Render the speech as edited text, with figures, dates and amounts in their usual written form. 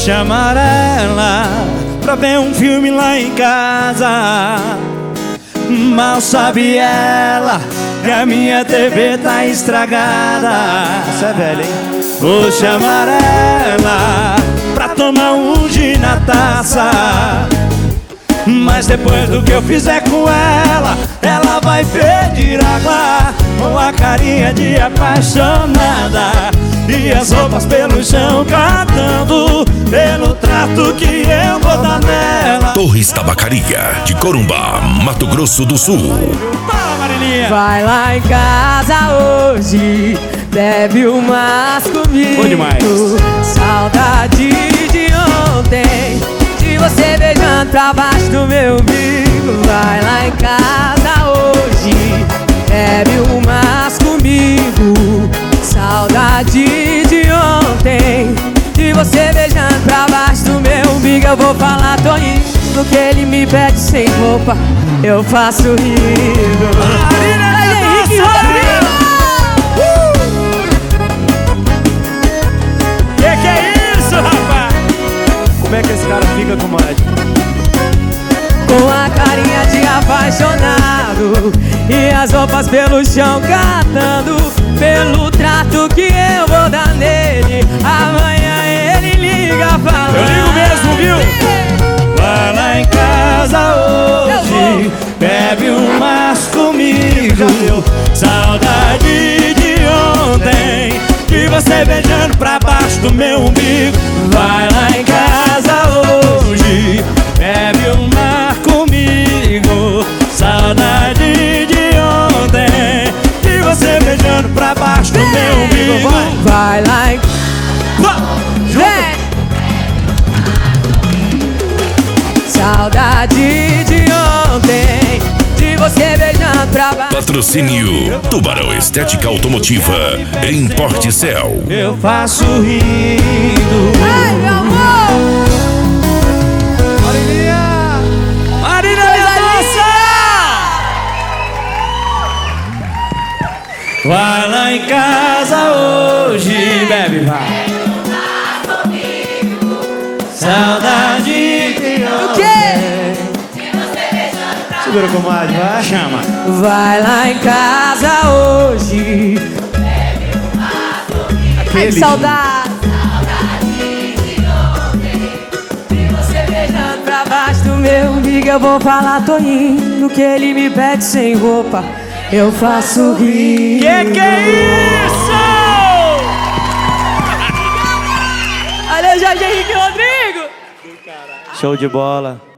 chamar ela pra ver um filme lá em casa. Mal sabe ela que a minha TV tá estragada. Você é velho, hein? Vou chamar ela pra tomar um gin na taça. Mas depois do que eu fizer com ela, ela vai pedir água com a carinha de apaixonada e as roupas pelo chão cantando pelo trato que eu vou dar nela. Torres Tabacaria, de Corumbá, Mato Grosso do Sul. Fala, Marilinha! Vai lá em casa hoje, bebe umas comigo. Bom demais. Saudade de ontem, de você beijando pra baixo do meu umbigo. Vai lá em casa hoje, bebe umas comigo. Saudade de ontem, de você beijando pra baixo do meu umbigo. Eu vou falar, tô indo, que ele me pede sem roupa, eu faço rindo. Henrique Rodrigo! Que é isso, rapaz? Como é que esse cara fica, comadre? Com a carinha de apaixonado e as roupas pelo chão catando pelo trato que eu vou dar nele. Amanhã ele liga falando. Eu ligo mesmo, viu? Vai lá em casa hoje, bebe umas comigo. Saudade de ontem, de você beijando pra baixo do meu umbigo. Vai lá em casa hoje, bebe uma comigo. Saudade de ontem, de você beijando pra baixo do meu umbigo. Vai lá em... Vem! Saudade de ontem, de você beijando pra baixo. Patrocínio Tubarão Estética Automotiva em Porticel. Eu faço rindo. Ai, meu amor! Marilinha! Marilinha, nossa! Vai lá em casa hoje, bebe, vai. Saudade de O quê? Segura, comadre, vai. Chama. Vai lá em casa hoje. Ai, que saudade. Você beijando pra baixo do meu umbigo. Eu vou falar, tô indo, que ele me pede sem roupa, eu faço rir. Que é isso? Valeu, Jorge Henrique Rodrigo! Show de bola.